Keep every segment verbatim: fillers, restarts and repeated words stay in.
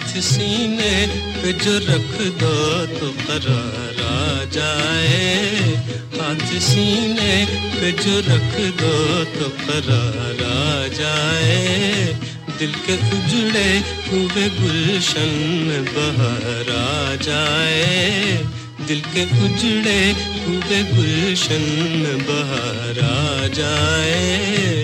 सीने पे जो रख दो तो करार आ जाए, हाथ सीने पे जो रख दो तो करार आ जाए, दिल के उजड़े हुए गुलशन में बहार आ जाए, दिल के उजड़े हुए गुलशन में बहार आ जाए।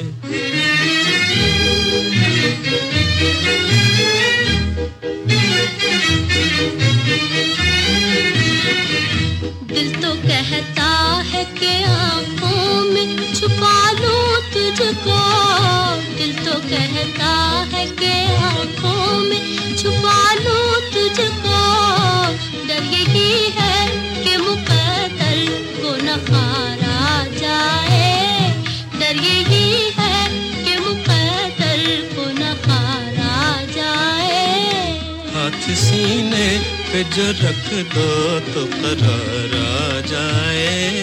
दिल तो कहता है कि आँखों में छुपा लूं तुझको, दिल तो कहता है कि आँखों में छुपा लूं तुझको, डर यही है कि मुकद्दर को न हारा जाए, डर यही है कि मुकद्दर को न हारा जाए। हाथ सीने पे जो रख दो तो करार आ जाए।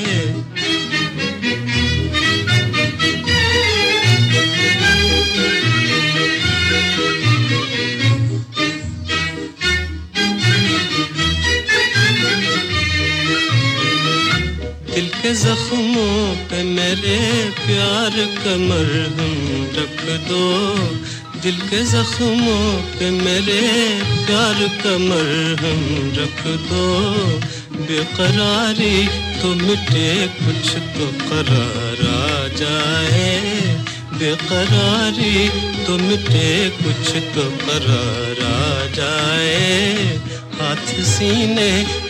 दिल के जख्मों पे मेरे प्यार का मरहम रख दो, दिल के जख्मों पे मेरे प्यार का मरहम रख दो, बेकरारी तो मिटे कुछ तो करार आ जाए, बेकरारी तो मिटे कुछ तो करार आ जाए, हाथ सीने